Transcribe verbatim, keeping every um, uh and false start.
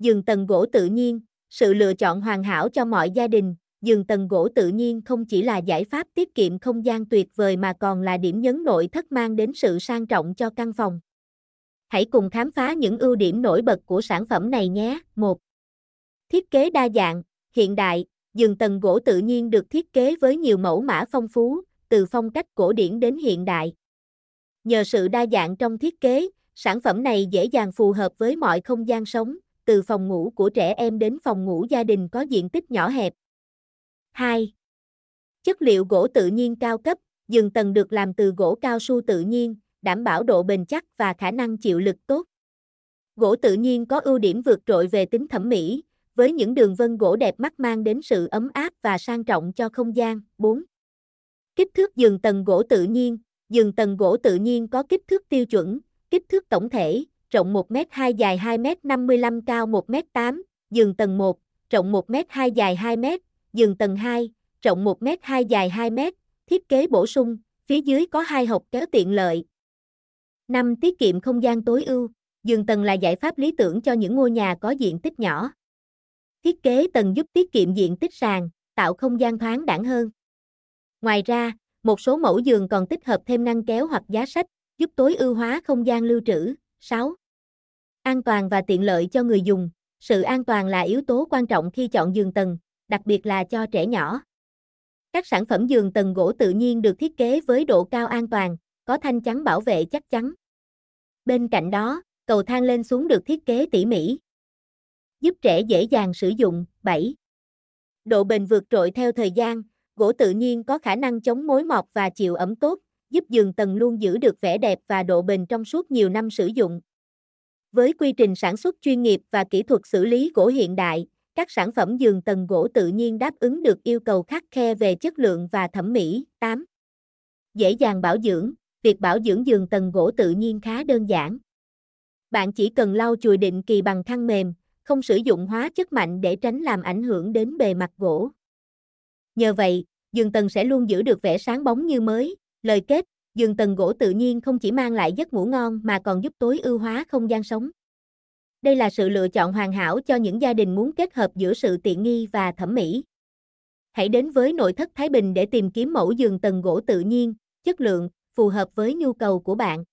Giường tầng gỗ tự nhiên, sự lựa chọn hoàn hảo cho mọi gia đình. Giường tầng gỗ tự nhiên không chỉ là giải pháp tiết kiệm không gian tuyệt vời mà còn là điểm nhấn nội thất mang đến sự sang trọng cho căn phòng. Hãy cùng khám phá những ưu điểm nổi bật của sản phẩm này nhé. một. Thiết kế đa dạng, hiện đại. Giường tầng gỗ tự nhiên được thiết kế với nhiều mẫu mã phong phú, từ phong cách cổ điển đến hiện đại. Nhờ sự đa dạng trong thiết kế, sản phẩm này dễ dàng phù hợp với mọi không gian sống, từ phòng ngủ của trẻ em đến phòng ngủ gia đình có diện tích nhỏ hẹp. hai. Chất liệu gỗ tự nhiên cao cấp. Giường tầng được làm từ gỗ cao su tự nhiên, đảm bảo độ bền chắc và khả năng chịu lực tốt. Gỗ tự nhiên có ưu điểm vượt trội về tính thẩm mỹ, với những đường vân gỗ đẹp mắt mang đến sự ấm áp và sang trọng cho không gian. bốn. Kích thước giường tầng gỗ tự nhiên. Giường tầng gỗ tự nhiên có kích thước tiêu chuẩn, kích thước tổng thể, rộng một mét hai, dài hai mét năm mươi lăm, cao một mét tám. Giường tầng một, rộng một mét hai, dài hai mét. Giường tầng hai, rộng một mét hai, dài hai mét. Thiết kế bổ sung, phía dưới có hai hộc kéo tiện lợi. năm. Tiết kiệm không gian tối ưu. Giường tầng là giải pháp lý tưởng cho những ngôi nhà có diện tích nhỏ. Thiết kế tầng giúp tiết kiệm diện tích sàn, tạo không gian thoáng đãng hơn. Ngoài ra, một số mẫu giường còn tích hợp thêm ngăn kéo hoặc giá sách, giúp tối ưu hóa không gian lưu trữ. sáu. An toàn và tiện lợi cho người dùng. Sự an toàn là yếu tố quan trọng khi chọn giường tầng, đặc biệt là cho trẻ nhỏ. Các sản phẩm giường tầng gỗ tự nhiên được thiết kế với độ cao an toàn, có thanh chắn bảo vệ chắc chắn. Bên cạnh đó, cầu thang lên xuống được thiết kế tỉ mỉ, giúp trẻ dễ dàng sử dụng. bảy. Độ bền vượt trội theo thời gian. Gỗ tự nhiên có khả năng chống mối mọt và chịu ẩm tốt, giúp giường tầng luôn giữ được vẻ đẹp và độ bền trong suốt nhiều năm sử dụng. Với quy trình sản xuất chuyên nghiệp và kỹ thuật xử lý gỗ hiện đại, các sản phẩm giường tầng gỗ tự nhiên đáp ứng được yêu cầu khắt khe về chất lượng và thẩm mỹ. tám. Dễ dàng bảo dưỡng. Việc bảo dưỡng giường tầng gỗ tự nhiên khá đơn giản. Bạn chỉ cần lau chùi định kỳ bằng khăn mềm, không sử dụng hóa chất mạnh để tránh làm ảnh hưởng đến bề mặt gỗ. Nhờ vậy, giường tầng sẽ luôn giữ được vẻ sáng bóng như mới. Lời kết, giường tầng gỗ tự nhiên không chỉ mang lại giấc ngủ ngon mà còn giúp tối ưu hóa không gian sống. Đây là sự lựa chọn hoàn hảo cho những gia đình muốn kết hợp giữa sự tiện nghi và thẩm mỹ. Hãy đến với nội thất Thái Bình để tìm kiếm mẫu giường tầng gỗ tự nhiên, chất lượng, phù hợp với nhu cầu của bạn.